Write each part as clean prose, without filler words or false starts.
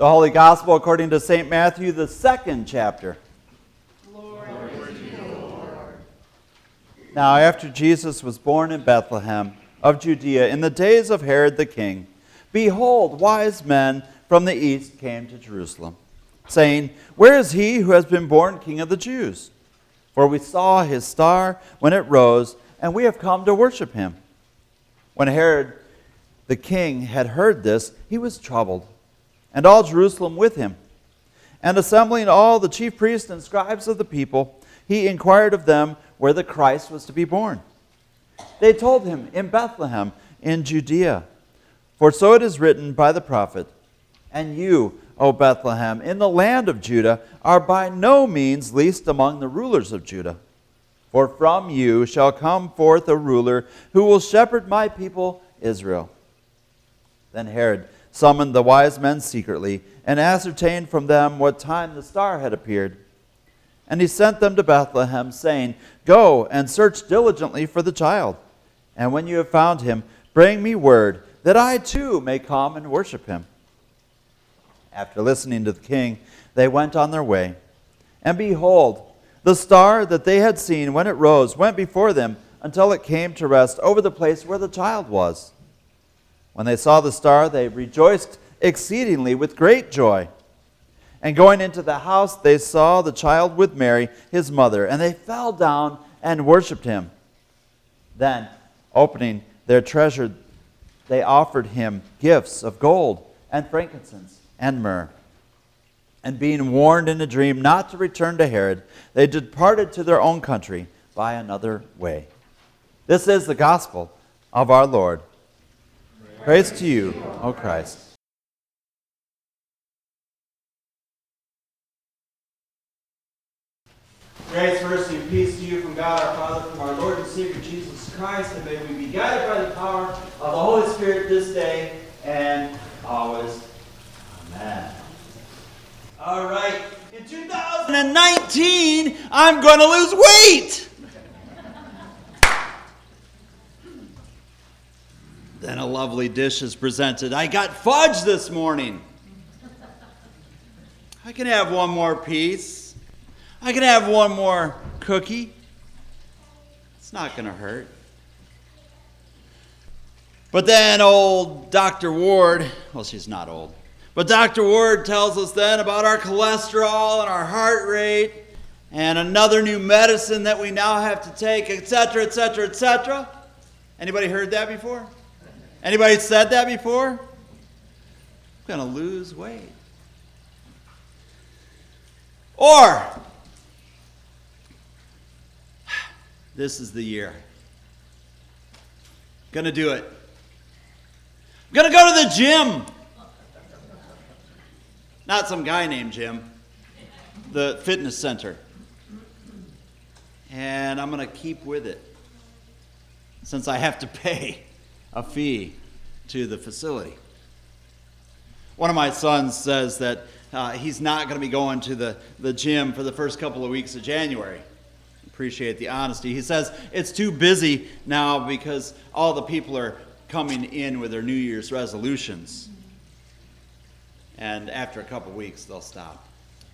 The Holy Gospel according to St. Matthew, the 2nd chapter. Glory to you, Lord. Now after Jesus was born in Bethlehem of Judea in the days of Herod the king, behold, wise men from the east came to Jerusalem, saying, Where is he who has been born King of the Jews? For we saw his star when it rose, and we have come to worship him. When Herod the king had heard this, he was troubled, and all Jerusalem with him. And assembling all the chief priests and scribes of the people, he inquired of them where the Christ was to be born. They told him, In Bethlehem, in Judea. For so it is written by the prophet, And you, O Bethlehem, in the land of Judah, are by no means least among the rulers of Judah. For from you shall come forth a ruler who will shepherd my people Israel. Then Herod summoned the wise men secretly and ascertained from them what time the star had appeared. And he sent them to Bethlehem, saying, Go and search diligently for the child. And when you have found him, bring me word, that I too may come and worship him. After listening to the king, they went on their way. And behold, the star that they had seen when it rose went before them until it came to rest over the place where the child was. When they saw the star, they rejoiced exceedingly with great joy. And going into the house, they saw the child with Mary, his mother, and they fell down and worshipped him. Then, opening their treasure, they offered him gifts of gold and frankincense and myrrh. And being warned in a dream not to return to Herod, they departed to their own country by another way. This is the gospel of our Lord. Praise to you, O Christ. Grace, mercy, and peace to you from God our Father, from our Lord and Savior Jesus Christ, and may we be guided by the power of the Holy Spirit this day and always. Amen. All right. In 2019, I'm going to lose weight. Then a lovely dish is presented. I got fudge this morning. I can have one more piece. I can have one more cookie. It's not going to hurt. But then old Dr. Ward, well, she's not old. But Dr. Ward tells us then about our cholesterol and our heart rate and another new medicine that we now have to take, etc., etc., etc. Anybody heard that before? Anybody said that before? I'm going to lose weight. Or, this is the year. Going to do it. I'm going to go to the gym. Not some guy named Jim. The fitness center. And I'm going to keep with it, since I have to pay a fee to the facility. One of my sons says that he's not going to be going to the gym for the first couple of weeks of January. Appreciate the honesty. He says it's too busy now because all the people are coming in with their New Year's resolutions. And after a couple weeks, they'll stop.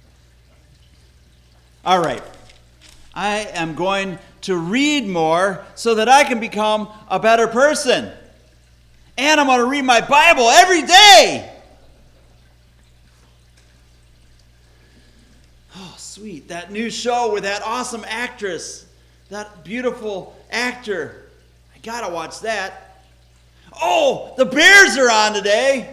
All right. I am going to read more so that I can become a better person. And I'm going to read my Bible every day. Oh, sweet. That new show with that awesome actress, that beautiful actor. I got to watch that. Oh, the Bears are on today.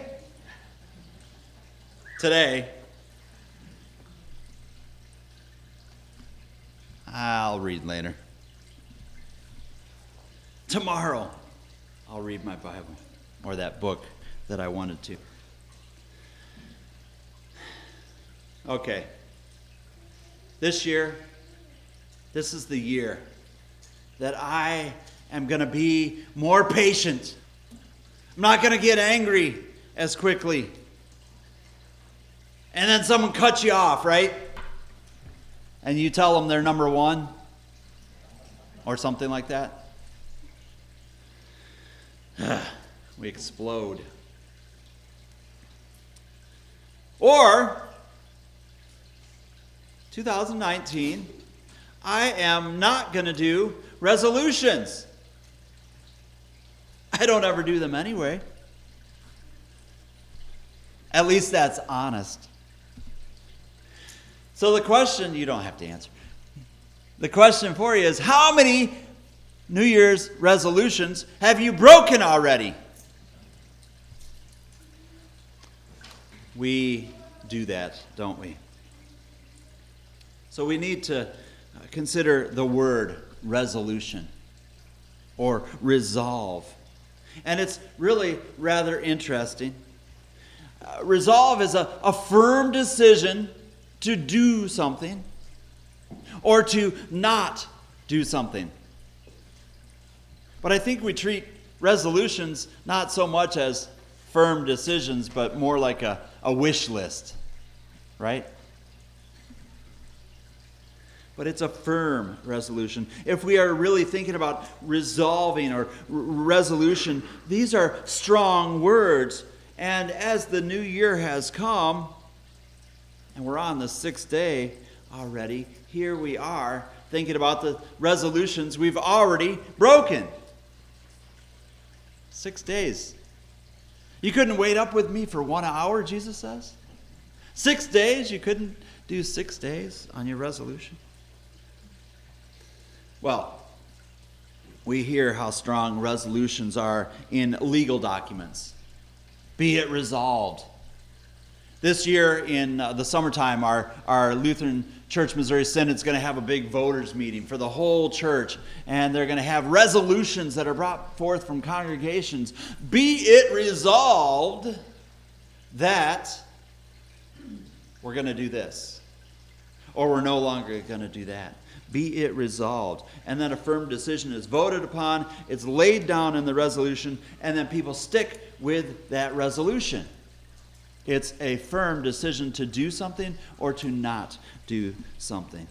I'll read later. Tomorrow, I'll read my Bible, or that book that I wanted to. Okay. This year, this is the year that I am going to be more patient. I'm not going to get angry as quickly. And then someone cuts you off, right? And you tell them they're number one or something like that. We explode. Or 2019, I am not going to do resolutions. I don't ever do them anyway. At least that's honest. So the question, you don't have to answer. The question for you is, how many New Year's resolutions have you broken already? We do that, don't we? So we need to consider the word resolution or resolve. And it's really rather interesting. Resolve is a firm decision to do something or to not do something. But I think we treat resolutions not so much as firm decisions, but more like a wish list, right? But it's a firm resolution. If we are really thinking about resolving or resolution, these are strong words. And as the new year has come, and we're on the 6th day already, here we are thinking about the resolutions we've already broken. 6 days. You couldn't wait up with me for 1 hour, Jesus says? 6 days? You couldn't do 6 days on your resolution? Well, we hear how strong resolutions are in legal documents. Be it resolved. This year in the summertime, our Lutheran Church Missouri Synod is going to have a big voters meeting for the whole church. And they're going to have resolutions that are brought forth from congregations. Be it resolved that we're going to do this. Or we're no longer going to do that. Be it resolved. And then a firm decision is voted upon. It's laid down in the resolution. And then people stick with that resolution. It's a firm decision to do something or to not do something.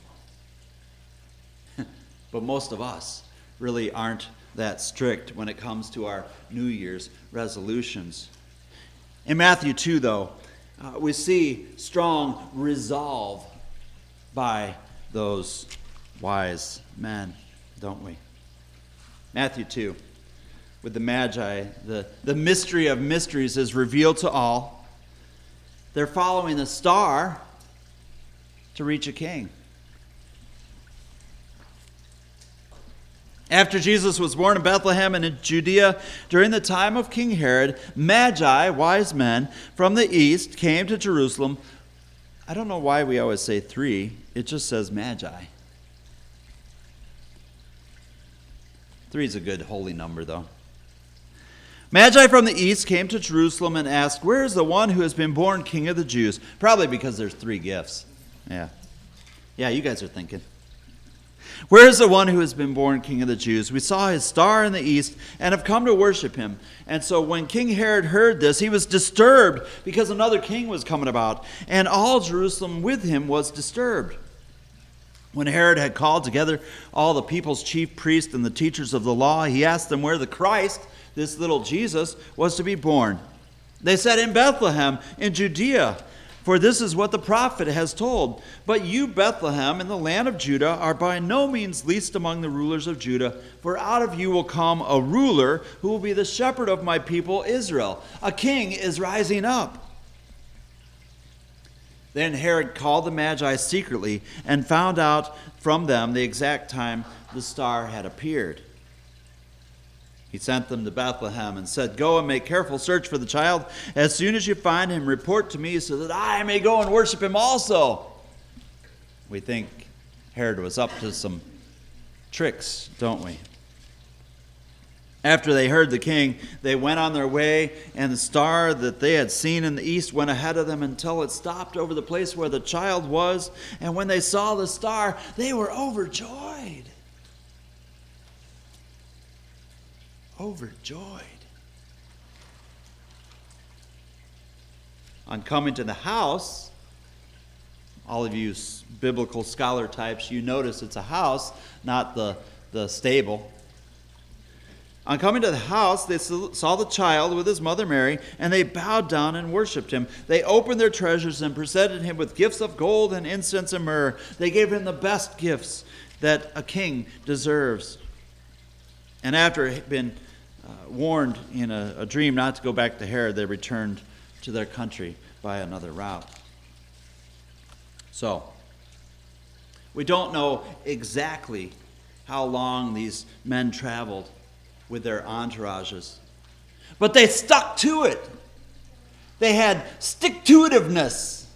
But most of us really aren't that strict when it comes to our New Year's resolutions. In Matthew 2, though, we see strong resolve by those wise men, don't we? Matthew 2, with the Magi, the mystery of mysteries is revealed to all. They're following the star to reach a king. After Jesus was born in Bethlehem and in Judea during the time of King Herod, Magi, wise men from the east, came to Jerusalem. I don't know why we always say 3. It just says Magi. 3 is a good holy number, though. Magi from the east came to Jerusalem and asked, "Where is the one who has been born King of the Jews?" Probably because there's 3 gifts. Yeah, you guys are thinking. "Where is the one who has been born King of the Jews? We saw his star in the east and have come to worship him." And so when King Herod heard this, he was disturbed because another king was coming about, and all Jerusalem with him was disturbed. When Herod had called together all the people's chief priests and the teachers of the law, he asked them where the Christ, this little Jesus, was to be born. They said, "In Bethlehem, in Judea, for this is what the prophet has told. But you, Bethlehem, in the land of Judah, are by no means least among the rulers of Judah, for out of you will come a ruler who will be the shepherd of my people Israel." A king is rising up. Then Herod called the Magi secretly and found out from them the exact time the star had appeared. He sent them to Bethlehem and said, "Go and make careful search for the child. As soon as you find him, report to me so that I may go and worship him also." We think Herod was up to some tricks, don't we? After they heard the king, they went on their way, and the star that they had seen in the east went ahead of them until it stopped over the place where the child was. And when they saw the star, they were overjoyed. Overjoyed. On coming to the house, all of you biblical scholar types, you notice it's a house, not the stable. On coming to the house, they saw the child with his mother Mary, and they bowed down and worshipped him. They opened their treasures and presented him with gifts of gold and incense and myrrh. They gave him the best gifts that a king deserves. And after it had been warned in a dream not to go back to Herod, they returned to their country by another route. So, we don't know exactly how long these men traveled with their entourages, but they stuck to it. They had stick-to-itiveness.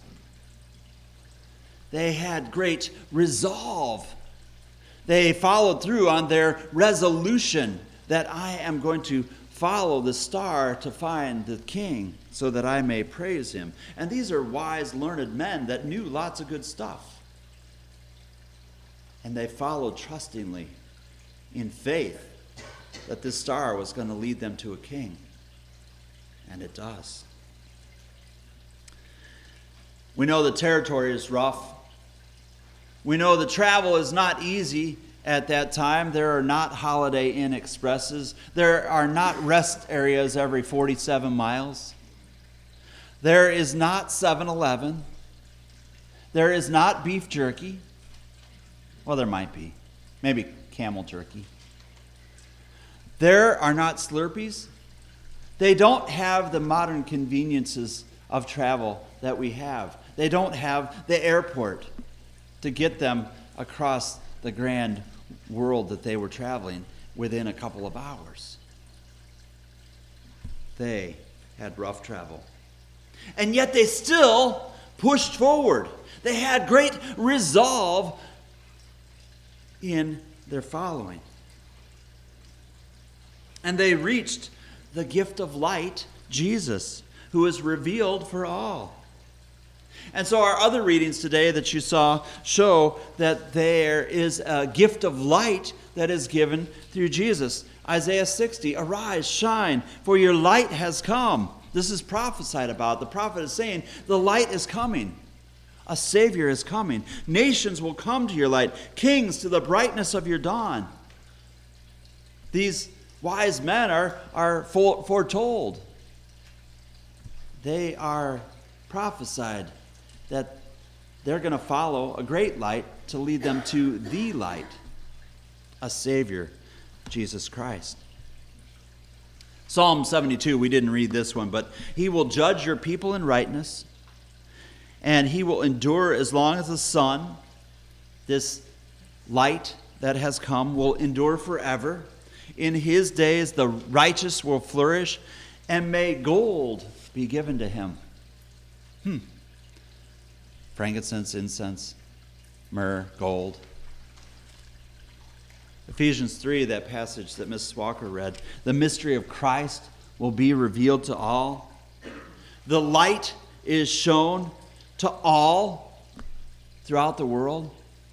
They had great resolve. They followed through on their resolution that I am going to follow the star to find the king so that I may praise him. And these are wise, learned men that knew lots of good stuff. And they followed trustingly in faith that this star was going to lead them to a king. And it does. We know the territory is rough. We know the travel is not easy at that time. There are not Holiday Inn Expresses. There are not rest areas every 47 miles. There is not 7-Eleven. There is not beef jerky. Well, there might be. Maybe camel jerky. There are not Slurpees. They don't have the modern conveniences of travel that we have. They don't have the airport to get them across the grand world that they were traveling within a couple of hours. They had rough travel. And yet they still pushed forward. They had great resolve in their following. And they reached the gift of light, Jesus, who is revealed for all. And so our other readings today that you saw show that there is a gift of light that is given through Jesus. Isaiah 60, arise, shine, for your light has come. This is prophesied about. The prophet is saying, the light is coming. A Savior is coming. Nations will come to your light. Kings to the brightness of your dawn. These wise men are foretold. They are prophesied that they're going to follow a great light to lead them to the light, a Savior, Jesus Christ. Psalm 72, we didn't read this one, but he will judge your people in rightness, and he will endure as long as the sun, this light that has come, will endure forever. In his days the righteous will flourish, and may gold be given to him. Frankincense, incense, myrrh, gold. Ephesians 3, that passage that Mrs. Walker read, the mystery of Christ will be revealed to all. The light is shown to all throughout the world.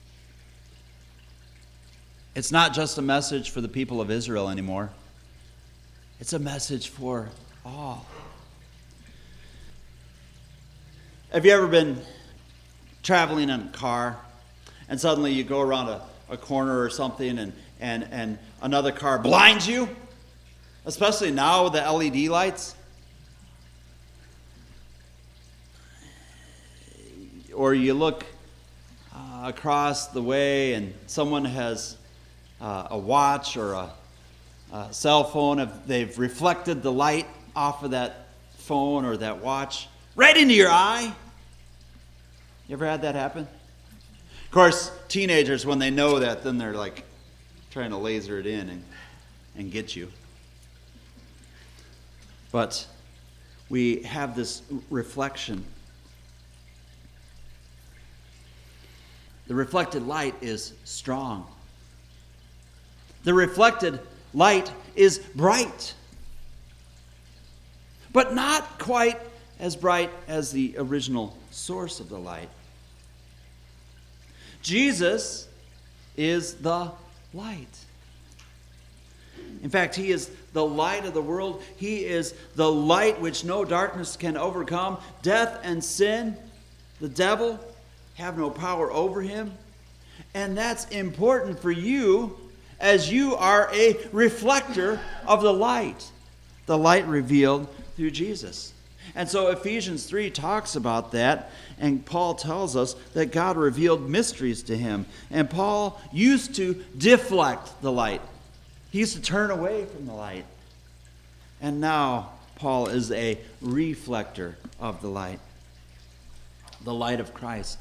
It's not just a message for the people of Israel anymore. It's a message for all. Have you ever been traveling in a car and suddenly you go around a corner or something and another car blinds you? Especially now with the LED lights. Or you look across the way and someone has a watch or a cell phone. They've reflected the light off of that phone or that watch right into your eye. You ever had that happen? Of course, teenagers, when they know that, then they're like trying to laser it in and get you. But we have this reflection. The reflected light is strong. The reflected light is bright, but not quite as bright as the original source of the light. Jesus is the light. In fact, he is the light of the world. He is the light which no darkness can overcome. Death and sin, the devil, have no power over him. And that's important for you as you are a reflector of the light revealed through Jesus. And so Ephesians 3 talks about that, and Paul tells us that God revealed mysteries to him. And Paul used to deflect the light. He used to turn away from the light. And now Paul is a reflector of the light of Christ.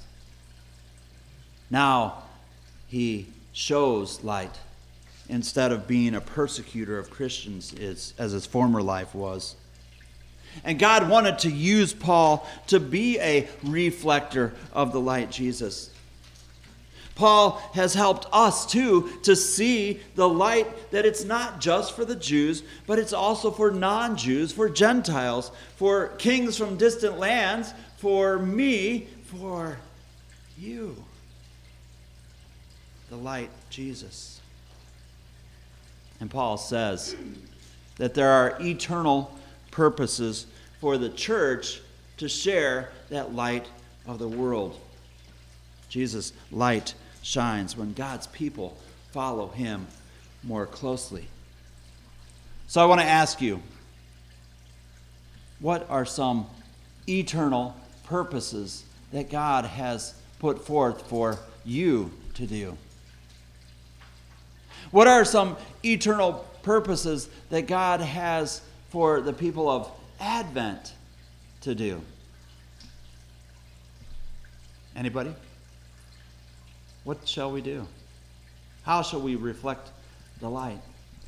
Now he shows light instead of being a persecutor of Christians as his former life was. And God wanted to use Paul to be a reflector of the light Jesus. Paul has helped us too to see the light, that it's not just for the Jews, but it's also for non-Jews, for Gentiles, for kings from distant lands, for me, for you. The light, Jesus. And Paul says that there are eternal purposes for the church to share that light of the world. Jesus' light shines when God's people follow him more closely. So I want to ask you, what are some eternal purposes that God has put forth for you to do? What are some eternal purposes that God has for the people of Advent to do? Anybody? What shall we do? How shall we reflect the light?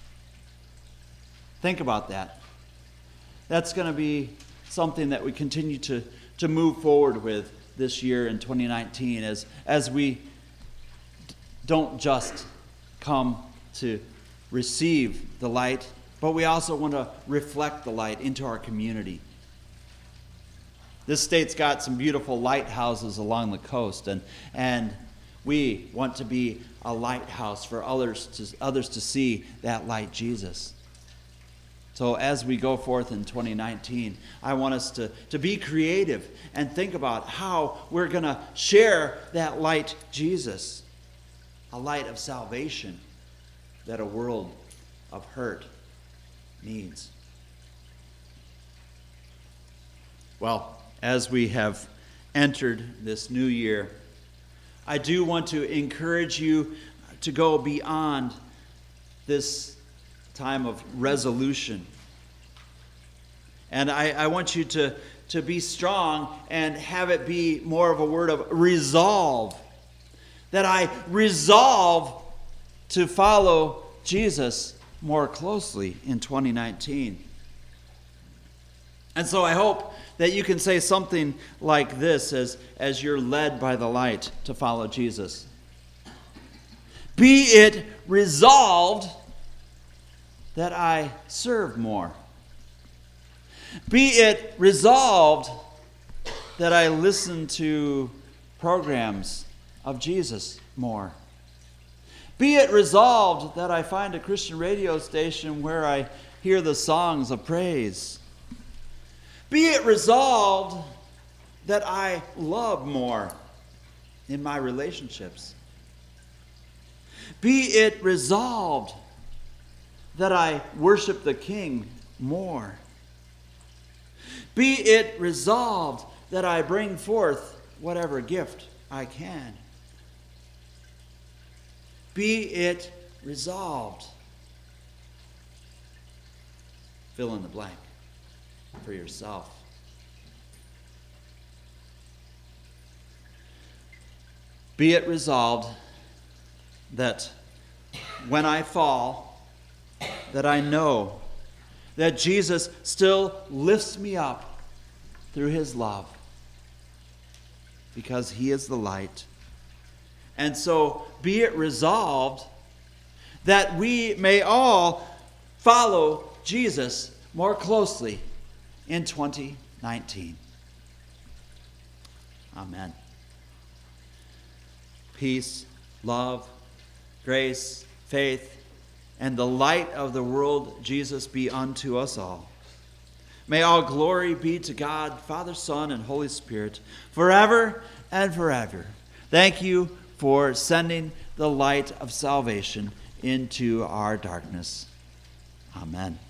Think about that. That's going to be something that we continue to move forward with this year in 2019 as we don't just come to receive the light, but we also want to reflect the light into our community. This state's got some beautiful lighthouses along the coast, and we want to be a lighthouse for others to see that light, Jesus. So as we go forth in 2019, I want us to be creative and think about how we're going to share that light, Jesus, a light of salvation that a world of hurt needs. Well, as we have entered this new year, I do want to encourage you to go beyond this time of resolution. And I want you to be strong and have it be more of a word of resolve. That I resolve to follow Jesus more closely in 2019. And so I hope that you can say something like this as you're led by the light to follow Jesus. Be it resolved that I serve more. Be it resolved that I listen to programs of Jesus more. Be it resolved that I find a Christian radio station where I hear the songs of praise. Be it resolved that I love more in my relationships. Be it resolved that I worship the King more. Be it resolved that I bring forth whatever gift I can. Be it resolved. Fill in the blank for yourself. Be it resolved that when I fall, that I know that Jesus still lifts me up through his love, because he is the light. And so be it resolved that we may all follow Jesus more closely in 2019. Amen. Peace, love, grace, faith, and the light of the world, Jesus, be unto us all. May all glory be to God, Father, Son, and Holy Spirit, forever and forever. Thank you for sending the light of salvation into our darkness. Amen.